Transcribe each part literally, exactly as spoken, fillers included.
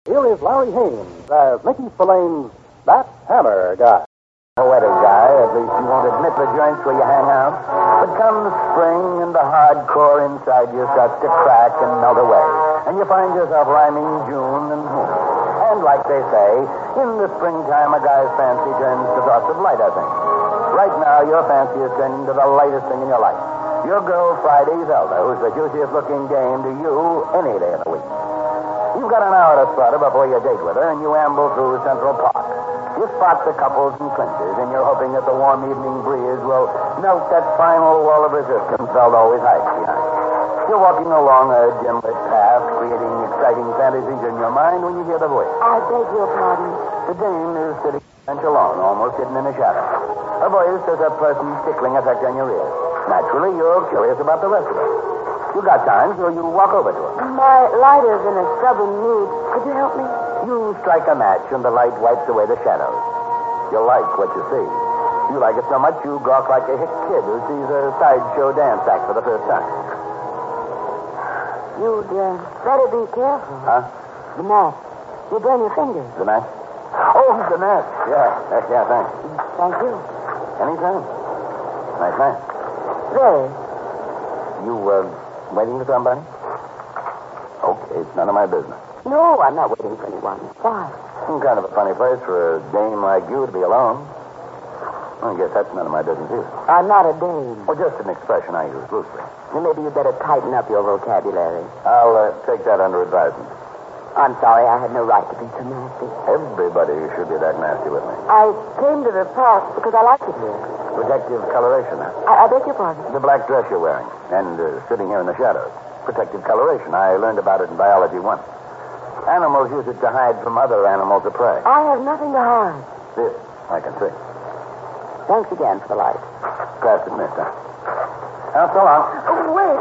Here is Larry Haines as Mickey Spillane's That Hammer Guy. Poetic guy, at least you won't admit the joints where you hang out. But come spring and the hardcore inside you starts to crack and melt away. And you find yourself rhyming June and moon. And like they say, in the springtime a guy's fancy turns to thoughts of lighter things. Right now your fancy is turning to the lightest thing in your life. Your girl Friday Zelda, who's the juiciest looking dame to you any day of the week. You've got an hour to spot her before you date with her, and you amble through Central Park. You spot the couples and clinchers, and you're hoping that the warm evening breeze will melt that final wall of resistance felt always hiding behind. You're walking along a dim-lit path, creating exciting fantasies in your mind when you hear the voice. I beg your pardon. The dame is sitting bench alone, almost hidden in the shadow. Her voice has a pleasant, tickling effect on your ears. Naturally, you're curious about the rest of it. You got time, so you walk over to her. My lighter's in a stubborn mood. Could you help me? You strike a match, and the light wipes away the shadows. You like what you see. You like it so much, you gawk like a hick kid who sees a sideshow dance act for the first time. You'd uh, better be careful. Huh? The match. You burn your fingers. The match? Oh, the match. Yeah, yeah, yeah, thanks. Thank you. Anytime. Nice man. Very. You, uh, waiting for somebody? Okay, it's none of my business. No, I'm not waiting for anyone. Why? Some kind of a funny place for a dame like you to be alone. I guess that's none of my business either. I'm not a dame. Well, just an expression I use loosely. Well, maybe you'd better tighten up your vocabulary. I'll uh, take that under advisement. I'm sorry, I had no right to be so nasty. Everybody should be that nasty with me. I came to the park because I liked it here. Protective coloration, huh? I, I beg your pardon. The black dress you're wearing, and uh, sitting here in the shadows. Protective coloration. I learned about it in biology once. Animals use it to hide from other animals of prey. I have nothing to hide. This, I can see. Thanks again for the light. Past it, mister. Now, so long. Oh, wait.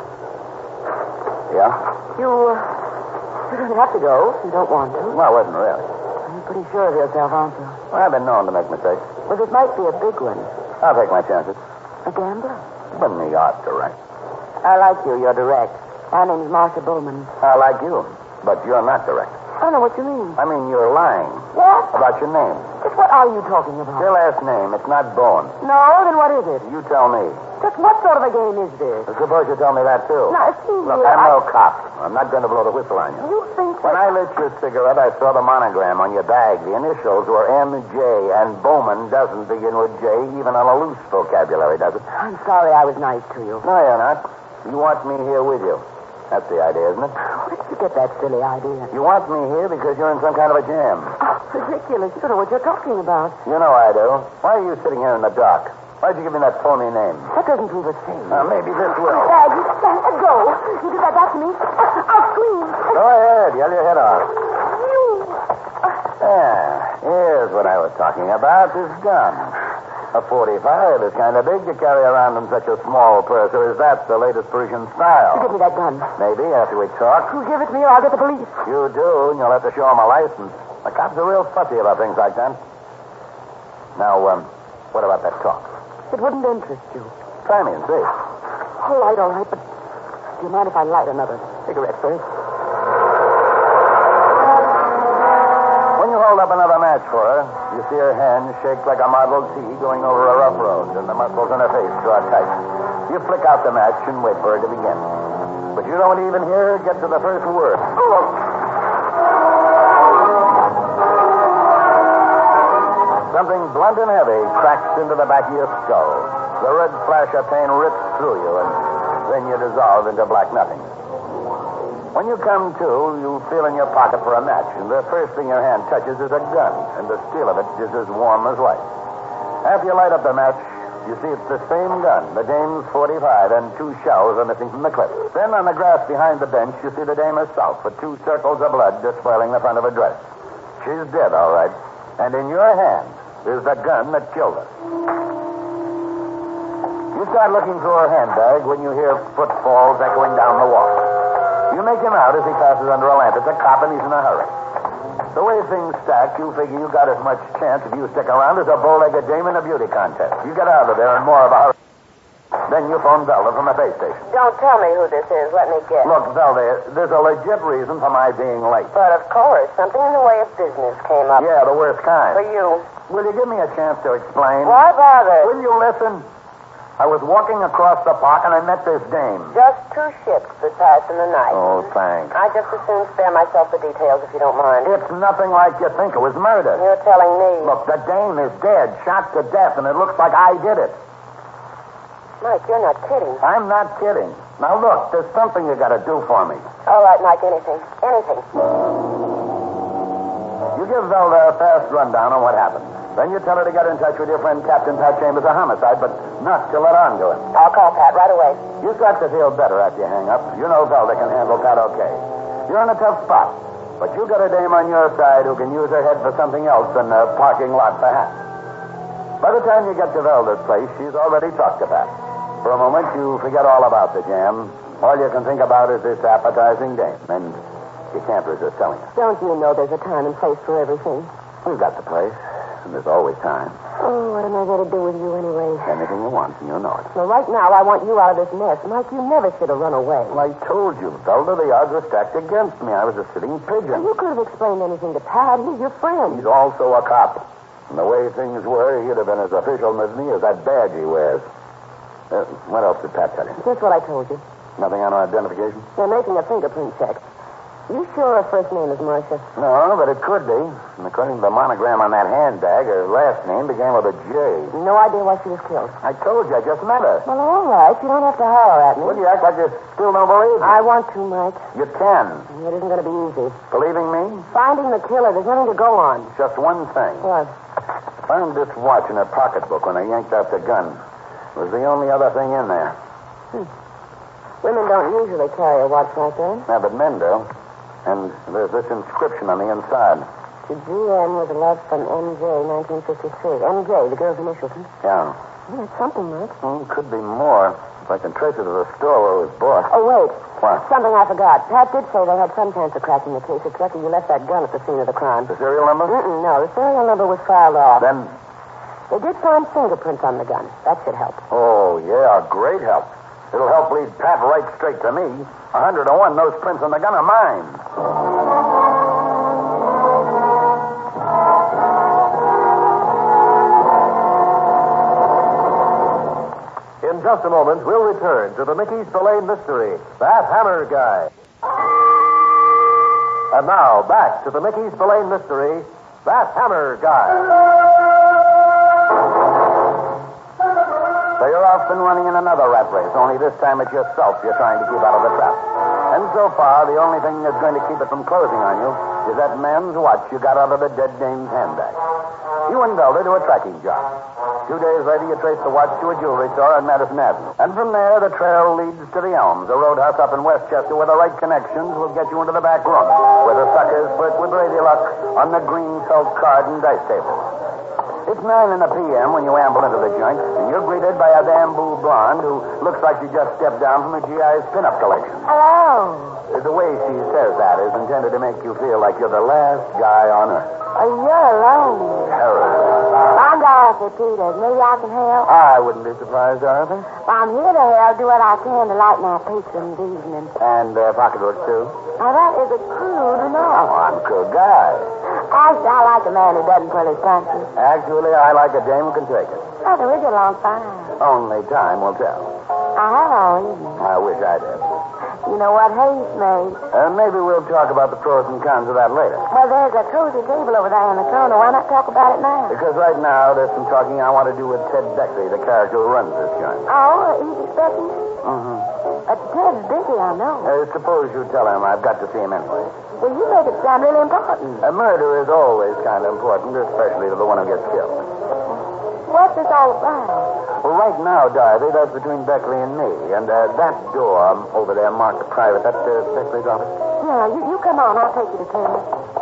Yeah? You, uh, you don't have to go if you don't want to. Well, I wasn't really. You're pretty sure of yourself, aren't you? Well, I've been known to make mistakes. Well, this might be a big one. I'll take my chances. A gambler? But me art direct. I like you. You're direct. My name's Marcia Bowman. I like you, but you're not direct. I don't know what you mean. I mean, you're lying What? about your name. Just what are you talking about? Your last name, it's not Bowen. No, then what is it? You tell me. Just what sort of a game is this? I suppose you tell me that, too. Now, see Look, here, I'm I... no cop. I'm not going to blow the whistle on you. You think When that... I lit your cigarette, I saw the monogram on your bag. The initials were M J, and Bowman doesn't begin with J, even on a loose vocabulary, does it? I'm sorry I was nice to you. No, you're not. You want me here with you. That's the idea, isn't it? Where did you get that silly idea? You want me here because you're in some kind of a jam. Oh, ridiculous. You don't know what you're talking about. You know I do. Why are you sitting here in the dark? Why'd you give me that phony name? That doesn't prove a thing. Uh, maybe this will. Dad, you stand let go. You do that back to me. I'll scream. Go ahead. Yell your head off. You. Yeah, here's what I was talking about, this gun. A forty-five is kind of big to carry around in such a small purse, or is that the latest Persian You style? give me that gun. Maybe after we talk. You give it to me or I'll get the police. You do, and you'll have to show them a license. The cops are real fussy about things like that. Now, um, what about that talk? It wouldn't interest you. Try me and see. All right, all right, but do you mind if I light another cigarette first? When you hold up another match for her, you see her hand shake like a Model T going over a rough road, and the muscles in her face draw tight. You flick out the match and wait for her to begin. But you don't even hear her get to the first word. Oh. Something blunt and heavy cracks into the back of your skull. The red flash of pain rips through you, and then you dissolve into black nothing. When you come to, you feel in your pocket for a match, and the first thing your hand touches is a gun, and the steel of it is as warm as light. After you light up the match, you see it's the same gun, the dame's forty-five, and two shells are missing from the clip. Then on the grass behind the bench, you see the dame herself, with two circles of blood despoiling the front of her dress. She's dead, all right, and in your hand is the gun that killed her. You start looking through her handbag when you hear footfalls echoing down the walk. You make him out as he passes under a lamp. It's a cop, and he's in a hurry. The way things stack, you figure you got as much chance if you stick around as a bow-legged dame in a beauty contest. You get out of there in more of a hurry. Then you phone Velda from the base station. Don't tell me who this is. Let me guess. Look, Velda, there's a legit reason for my being late. But of course, something in the way of business came up. Yeah, the worst kind. For you. Will you give me a chance to explain? Why bother? Will you listen? I was walking across the park and I met this dame. Just two ships that passed in the night. Oh, thanks. I just as soon spare myself the details if you don't mind. It's nothing like you think. It was murder. You're telling me. Look, the dame is dead, shot to death, and it looks like I did it. Mike, you're not kidding. I'm not kidding. Now, look, there's something you got to do for me. All right, Mike, anything. Anything. You give Velda a fast rundown on what happened. Then you tell her to get in touch with your friend Captain Pat Chambers of Homicide, but not to let on to him. I'll call Pat right away. You start to feel better after you hang up. You know Velda can handle Pat okay. You're in a tough spot, but you got a dame on your side who can use her head for something else than a parking lot for hats. By the time you get to Velda's place, she's already talked to Pat. For a moment, you forget all about the jam. All you can think about is this appetizing dame, and you can't resist telling her. Don't you know there's a time and place for everything? We've got the place, and there's always time. Oh, what am I going to do with you anyway? Anything you want, and you know it. Well, right now, I want you out of this mess. Mike, you never should have run away. Well, I told you, Velda, the odds are stacked against me. I was a sitting pigeon. Well, you could have explained anything to Pat. He's your friend. He's also a cop. And the way things were, he'd have been as official with me as that badge he wears. Uh, what else did Pat tell you? Just what I told you. Nothing on her identification? They're making a fingerprint check. You sure her first name is Marcia? No, but it could be. And according to the monogram on that handbag, her last name began with a J. No idea why she was killed. I told you, I just met her. Well, all right. You don't have to holler at me. Would you act like you still don't believe me? I want to, Mike. You can. It isn't going to be easy. Believing me? Finding the killer, there's nothing to go on. Just one thing. What? Found this watch in her pocketbook when I yanked out the gun. It was the only other thing in there. Hmm. Women don't usually carry a watch like that. Yeah, but men do. And there's this inscription on the inside. To G N with a love from M J, nineteen fifty-three. M J, the girl's initials, huh? Yeah. Well, that's something, Mike. Mm, could be more. If I can trace it to the store where it was bought. Oh, wait. What? Something I forgot. Pat did say they had some chance of cracking the case. It's lucky you left that gun at the scene of the crime. The serial number? Mm-mm, no, the serial number was filed off. Then... They did find fingerprints on the gun. That should help. Oh, yeah, great help. It'll help lead Pat right straight to me. A hundred to one, those prints on the gun are mine. In just a moment, we'll return to the Mickey Spillane mystery, That Hammer Guy. And now, back to the Mickey Spillane mystery, That Hammer Guy. So you're off and running in another rat race, only this time it's yourself you're trying to keep out of the trap. And so far, the only thing that's going to keep it from closing on you is that man's watch you got out of the dead dame's handbag. You and Velda do a tracking job. Two days later, you trace the watch to a jewelry store on Madison Avenue. And from there, the trail leads to the Elms, a roadhouse up in Westchester where the right connections will get you into the back room, where the suckers flirt with Radio Luck on the green felt card and dice table. It's nine in the p m when you amble into the joint, and you're greeted by a bamboo blonde who looks like she just stepped down from the G I's pinup collection. Hello. The way she says that is intended to make you feel like you're the last guy on earth. Oh, you're alone. Terrible. I'm Dorothy Peters. Maybe I can help. I wouldn't be surprised, Dorothy. Well, I'm here to help. Do what I can to lighten our patrons' evening. And uh, pocketbooks, too. Now, that is a crude remark. Oh, I'm a good guy. Actually, I like a man who doesn't pull his punches. Actually, I like a dame who can take it. Oh, we get along fine. Only time will tell. I have all evening. I wish I did. You know what haste made? Uh, maybe we'll talk about the pros and cons of that later. Well, there's a cozy table over there in the corner. Why not talk about it now? Because right now, there's some talking I want to do with Ted Beckley, the character who runs this joint. Oh, he's expecting you? Mm-hmm. Uh, Ted's busy, I know. Uh, suppose you tell him I've got to see him anyway. Well, you make it sound really important. A murder is always kind of important, especially to the one who gets killed. What's this all about? Well, right now, Dorothy, that's between Beckley and me. And uh, that door um, over there marked private, that's uh, Beckley's office. Yeah, you, you come on. I'll take you to Taylor.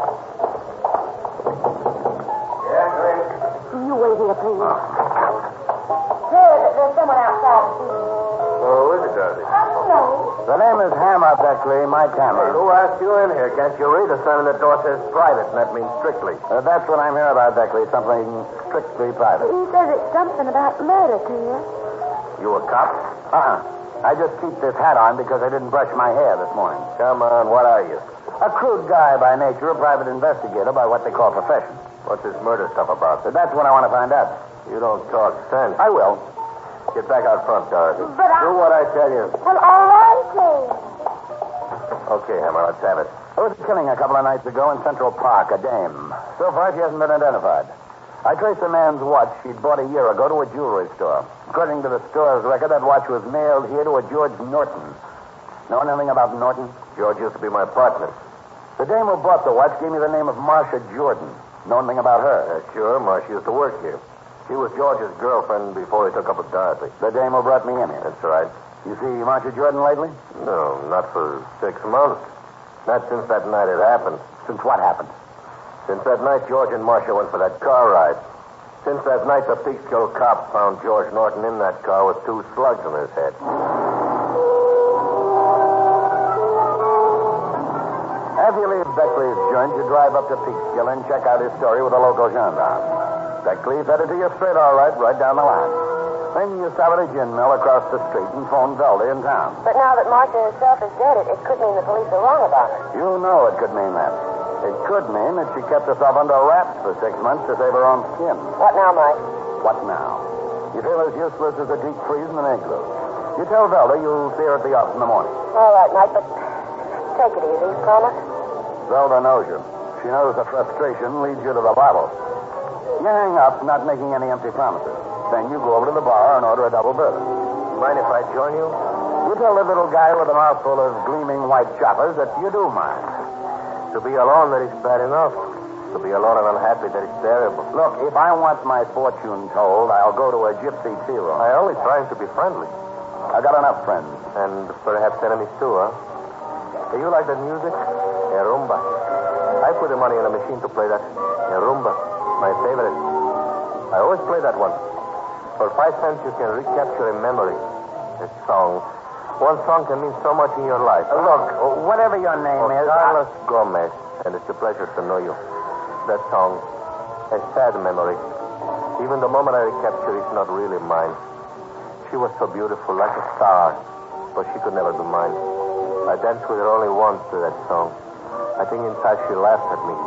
Yeah, great. You wait here, please. Oh. Hey, there's someone outside. Oh, who is it, Dorothy? I don't know. The name is Hammer, Beckley, Mike Hammer. Who asked you in here? Can't you read? The sign on the door says private, and that means strictly. Uh, that's what I'm here about, Beckley. Something strictly private. He says it's something about murder to you. You a cop? Uh-uh. I just keep this hat on because I didn't brush my hair this morning. Come on, what are you? A crude guy by nature, a private investigator by what they call profession. What's this murder stuff about? So that's what I want to find out. You don't talk sense. I will. Get back out front, Dorothy. But I... Do what I tell you. Well, all right, then. Okay, Hammer, let's have it. There was a killing a couple of nights ago in Central Park, a dame. So far, she hasn't been identified. I traced the man's watch she'd bought a year ago to a jewelry store. According to the store's record, that watch was mailed here to a George Norton. Know anything about Norton? George used to be my partner. The dame who bought the watch gave me the name of Marcia Jordan. Know anything about her? Uh, sure, Marcia used to work here. She was George's girlfriend before he took up with Dorothy. The dame who brought me in here. That's right. You see Marcia Jordan lately? No, not for six months. Not since that night it happened. Since what happened? Since that night George and Marcia went for that car ride. Since that night the Peekskill cop found George Norton in that car with two slugs in his head. After you leave Beckley's joint, you drive up to Peekskill and check out his story with a local gendarme. Beckley's headed to you straight, all right, right down the line. Then you stop at a gin mill across the street and phone Zelda in town. But now that Marcia herself is dead, it, it could mean the police are wrong about her. You know it could mean that. It could mean that she kept herself under wraps for six months to save her own skin. What now, Mike? What now? You feel as useless as a deep freeze in an igloo. You tell Zelda you'll see her at the office in the morning. All right, Mike, but take it easy, promise? Zelda knows you. She knows the frustration leads you to the bottle. You hang up, not making any empty promises. Then you go over to the bar and order a double berth. Mind if I join you? You tell the little guy with a mouthful of gleaming white choppers that you do mind. To be alone, that is bad enough. To be alone and unhappy, that is terrible. Look, if I want my fortune told, I'll go to a gypsy tea room. I'm only trying to be friendly. I got enough friends. And perhaps enemies too, huh? Do you like that music? A rumba. I put the money in a machine to play that. A rumba. My favorite. I always play that one. For five cents, you can recapture a memory. A song. One song can mean so much in your life. Uh, look, whatever your name oh, is... Carlos I... Gomez. And it's a pleasure to know you. That song. A sad memory. Even the moment I recapture is not really mine. She was so beautiful, like a star. But she could never be mine. I danced with her only once to that song. I think inside she laughed at me.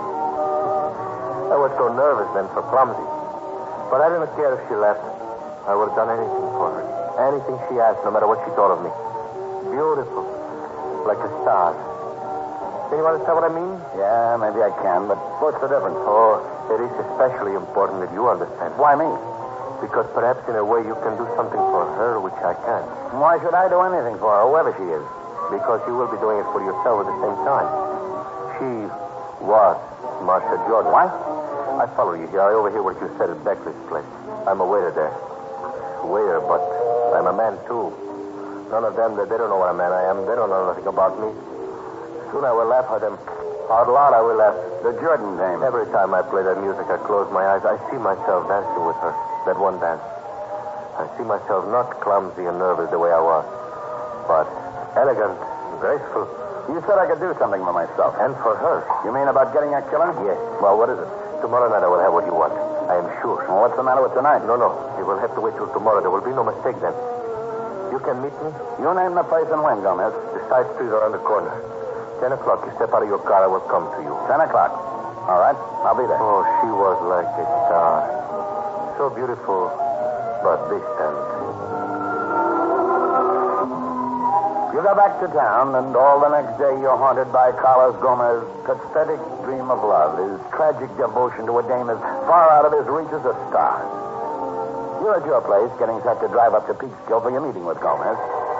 I was so nervous then, so clumsy. But I didn't care if she left. I would have done anything for her. Anything she asked, no matter what she thought of me. Beautiful. Like a star. Can you understand what I mean? Yeah, maybe I can, but what's the difference? Oh, it is especially important that you understand. Why me? Because perhaps in a way you can do something for her which I can't. Why should I do anything for her, whoever she is? Because you will be doing it for yourself at the same time. She was Marcia Jordan. What? I follow you here. I overhear what you said at Beckley's place. I'm a waiter there. Waiter, but I'm a man, too. None of them, they don't know what a man I am. They don't know nothing about me. Soon I will laugh at them. Out loud, I will laugh. The Jordan name. Every time I play that music, I close my eyes. I see myself dancing with her. That one dance. I see myself not clumsy and nervous the way I was, but elegant and graceful. You said I could do something for myself. And for her. You mean about getting a killer? Yes. Well, what is it? Tomorrow night I will have what you want. I am sure. Well, what's the matter with tonight? No, no. You will have to wait till tomorrow. There will be no mistake then. You can meet me? You name the place and when, Gomez. The side street around the corner. Ten o'clock. You step out of your car, I will come to you. Ten o'clock. All right. I'll be there. Oh, she was like a star. So beautiful, but distant. You go back to town, and all the next day you're haunted by Carlos Gomez's pathetic dream of love, his tragic devotion to a dame as far out of his reach as a star. You're at your place, getting set to drive up to Peekskill for your meeting with Gomez.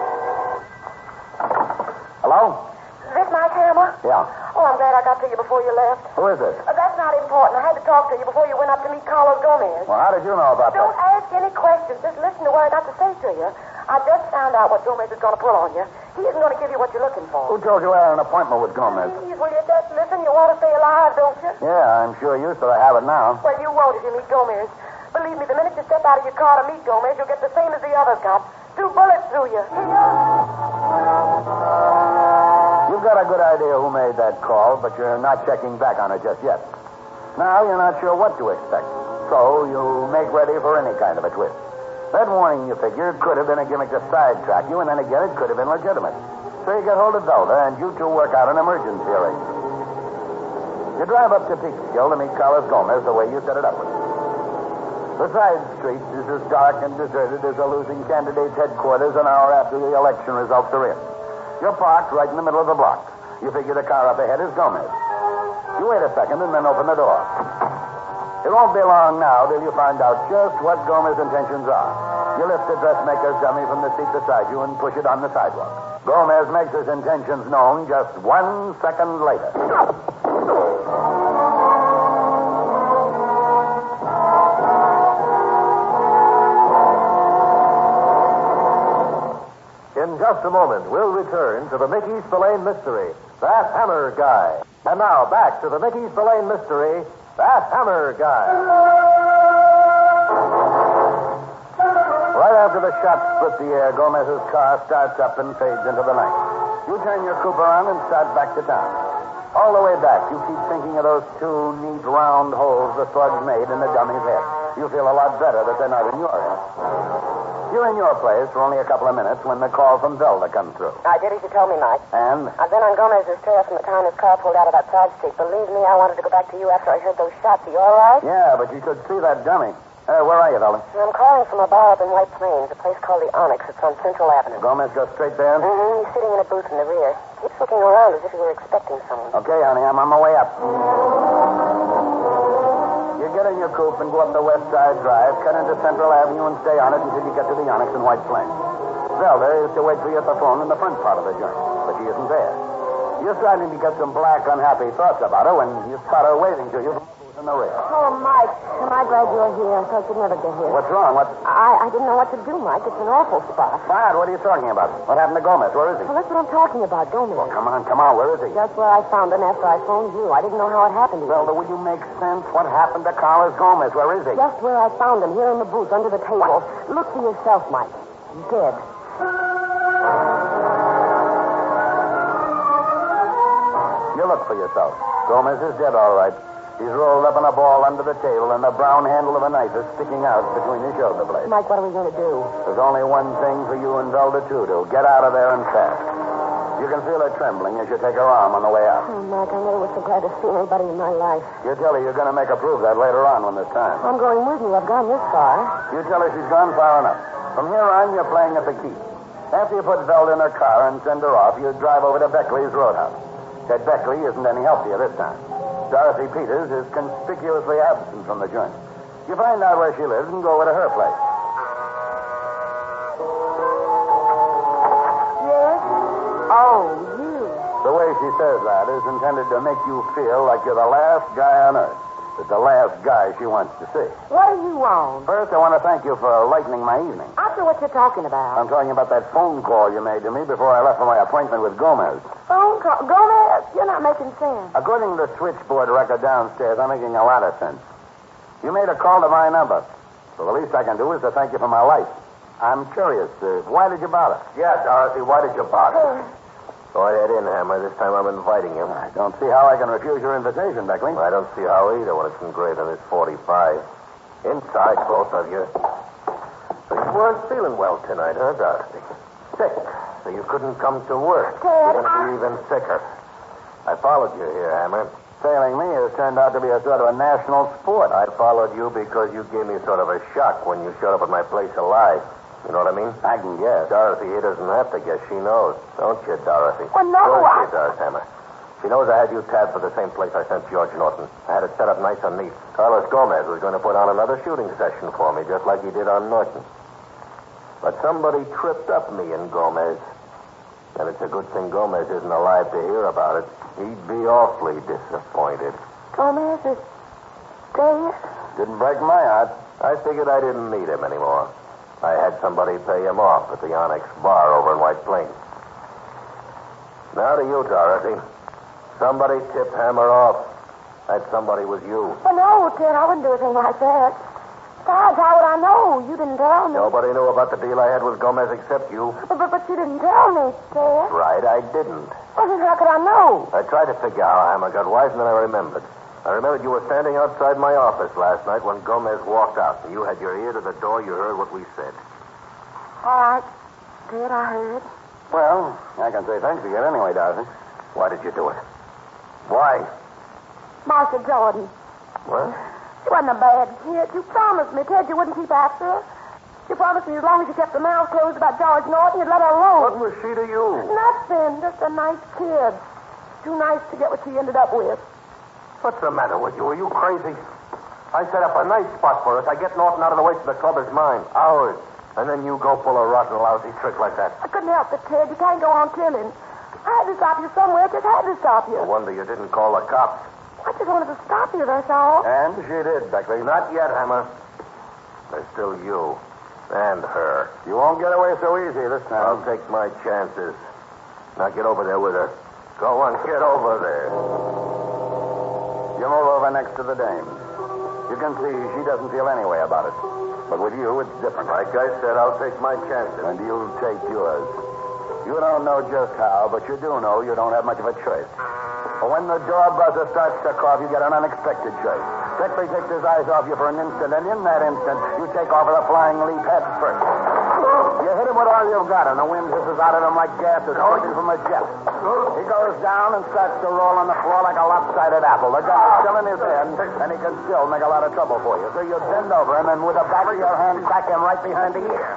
Hello? Is this Mike Hammer? Yeah. Oh, I'm glad I got to you before you left. Who is it? Uh, that's not important. I had to talk to you before you went up to meet Carlos Gomez. Well, how did you know about Don't that? ask any questions. Just listen to what I got to say to you. I just found out what Gomez is going to pull on you. He isn't going to give you what you're looking for. Who told you I had an appointment with Gomez? Please, will you just listen? You want to stay alive, don't you? Yeah, I'm sure you still have it now. Well, you won't if you meet Gomez. Believe me, the minute you step out of your car to meet Gomez, you'll get the same as the others got. Two bullets through you. You've got a good idea who made that call, but you're not checking back on it just yet. Now you're not sure what to expect. So you make ready for any kind of a twist. That warning, you figure, could have been a gimmick to sidetrack you, and then again, it could have been legitimate. So you get hold of Zelda, and you two work out an emergency arrangement. You drive up to Peekskill to meet Carlos Gomez the way you set it up with him. The side street is as dark and deserted as a losing candidate's headquarters an hour after the election results are in. You're parked right in the middle of the block. You figure the car up ahead is Gomez. You wait a second and then open the door. It won't be long now till you find out just what Gomez's intentions are. You lift the dressmaker's dummy from the seat beside you and push it on the sidewalk. Gomez makes his intentions known just one second later. In just a moment, we'll return to the Mickey Spillane mystery, That Hammer Guy. And now, back to the Mickey Spillane mystery, That Hammer Guy. Right after the shot split the air, Gomez's car starts up and fades into the night. You turn your coupe around and start back to town. All the way back, you keep thinking of those two neat round holes the thugs made in the dummy's head. You feel a lot better that they're not in your head. You're in your place for only a couple of minutes when the call from Zelda comes through. I did as you told me, Mike. And? I've been on Gomez's trail from the time his car pulled out of that side street. Believe me, I wanted to go back to you after I heard those shots. Are you all right? Yeah, but you could see that dummy. Uh, where are you, Zelda? I'm calling from a bar up in White Plains, a place called the Onyx. It's on Central Avenue. Gomez goes straight there? Mm-hmm. He's sitting in a booth in the rear. Keeps looking around as if he were expecting someone. Okay, honey, I'm on my way up. You get in your coupe and go up the West Side Drive, cut into Central Avenue, and stay on it until you get to the Onyx in White Plains. Zelda is to wait for you at the phone in the front part of the joint, but she isn't there. You're starting to get some black, unhappy thoughts about her when you spot her waving to you from the booth in the rear. Oh, Mike, am I glad you're here? I thought you'd never get here. What's wrong? What? I, I didn't know what to do, Mike. It's an awful spot. Quiet, what are you talking about? What happened to Gomez? Where is he? Well, that's what I'm talking about, Gomez. Well, come on, come on. Where is he? Just where I found him after I phoned you. I didn't know how it happened to you. Zelda, will you make sense? What happened to Carlos Gomez? Where is he? Just where I found him, here in the booth, under the table. Look for yourself, Mike. He's dead. You look for yourself. Gomez is dead, all right. He's rolled up in a ball under the table, and the brown handle of a knife is sticking out between his shoulder blades. Mike, what are we going to do? There's only one thing for you and Zelda to do. Get out of there and fast. You can feel her trembling as you take her arm on the way out. Oh, Mike, I never was so glad to see anybody in my life. You tell her you're going to make her prove that later on when there's time. I'm going with you. I've gone this far. You tell her she's gone far enough. From here on, you're playing at the key. After you put Zelda in her car and send her off, you drive over to Beckley's Roadhouse. Ted Beckley isn't any help to you this time. Dorothy Peters is conspicuously absent from the joint. You find out where she lives and go over to her place. Yes? Oh, you. The way she says that is intended to make you feel like you're the last guy on earth. It's the last guy she wants to see. What do you want? First, I want to thank you for lightening my evening. After what you're talking about. I'm talking about that phone call you made to me before I left for my appointment with Gomez. Phone call? Gomez, you're not making sense. According to the switchboard record downstairs, I'm making a lot of sense. You made a call to my number. So the least I can do is to thank you for my life. I'm curious. Uh, why did you bother? Yeah, Dorothy, why did you bother? Go ahead in, Hammer. This time I'm inviting you. I don't see how I can refuse your invitation, Beckley. I don't see how either when it's engraved on this forty-five. Inside, both of you. So you weren't feeling well tonight, huh, Dorothy? Sick, so you couldn't come to work. Ted, You're going to I- be even sicker. I followed you here, Hammer. Failing me has turned out to be a sort of a national sport. I followed you because you gave me sort of a shock when you showed up at my place alive. You know what I mean? I can guess. Dorothy, he doesn't have to guess. She knows. Don't you, Dorothy? Well, no, Sure I- she does, Hammer. She knows I had you tabbed for the same place I sent George Norton. I had it set up nice and neat. Carlos Gomez was going to put on another shooting session for me, just like he did on Norton. But somebody tripped up me and Gomez. And it's a good thing Gomez isn't alive to hear about it. He'd be awfully disappointed. Gomez is dead? Didn't break my heart. I figured I didn't need him anymore. I had somebody pay him off at the Onyx Bar over in White Plains. Now to you, Dorothy. Somebody tip Hammer off. That somebody was you. Well, no, Ted, I wouldn't do a thing like that. Besides, how would I know? You didn't tell me. Nobody knew about the deal I had with Gomez except you. But, but, but you didn't tell me, Ted. Right, I didn't. Well, then how could I know? I tried to figure out how Hammer got wise, and then I remembered. I remembered you were standing outside my office last night when Gomez walked out, and you had your ear to the door. You heard what we said. All right. Did I heard? Well, I can say thanks again anyway, Darcy. Why did you do it? Why? Marcia Jordan. What? She wasn't a bad kid. You promised me, Ted, you wouldn't keep after her. You promised me as long as you kept your mouth closed about George Norton, you'd let her alone. What was she to you? Nothing. Just a nice kid. Too nice to get what she ended up with. What's the matter with you? Are you crazy? I set up a nice spot for us. I get Norton out of the way so the club is mine. Ours. And then you go pull a rotten, lousy trick like that. I couldn't help it, Ted. You can't go on killing. I had to stop you somewhere. I just had to stop you. No wonder you didn't call the cops. I just wanted to stop you, that's all. And she did, Beckley. Not yet, Hammer. There's still you. And her. You won't get away so easy this time. I'll take my chances. Now get over there with her. Go on, get over there. You move over next to the dame. You can see she doesn't feel any way about it. But with you, it's different. Like I said, I'll take my chances. And you'll take yours. You don't know just how, but you do know you don't have much of a choice. But when the door buzzer starts to cough, you get an unexpected choice. Beckley takes his eyes off you for an instant, and in that instant, you take off with a flying leap head first. You hit him with all you've got, and the wind hisses out of him like gas is pushing from a jet. He goes down and starts to roll on the floor like a lopsided apple. The gun is still in his hand, and he can still make a lot of trouble for you. So you bend over him, and with the back of your hand, crack him right behind the ear.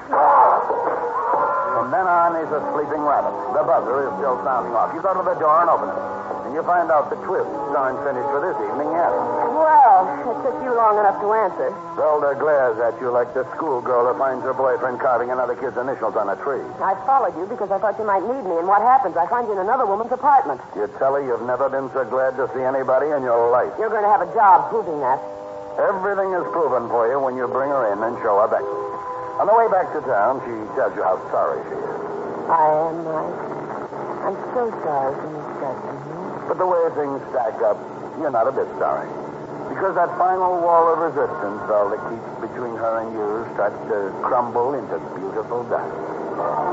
From then on, he's a sleeping rabbit. The buzzer is still sounding off. You go to the door and open it. And you find out the twists aren't finished for this evening yet. Well, it took you long enough to answer. Zelda glares at you like the schoolgirl who finds her boyfriend carving another kid's initials on a tree. I followed you because I thought you might need me, and what happens? I find you in another woman's apartment. You tell her you've never been so glad to see anybody in your life. You're going to have a job proving that. Everything is proven for you when you bring her in and show her back. On the way back to town, she tells you how sorry she is. I am, Mike. I'm so sorry for Miss Dudley. But the way things stack up, you're not a bit sorry. Because that final wall of resistance, all that keeps between her and you, starts to crumble into beautiful dust.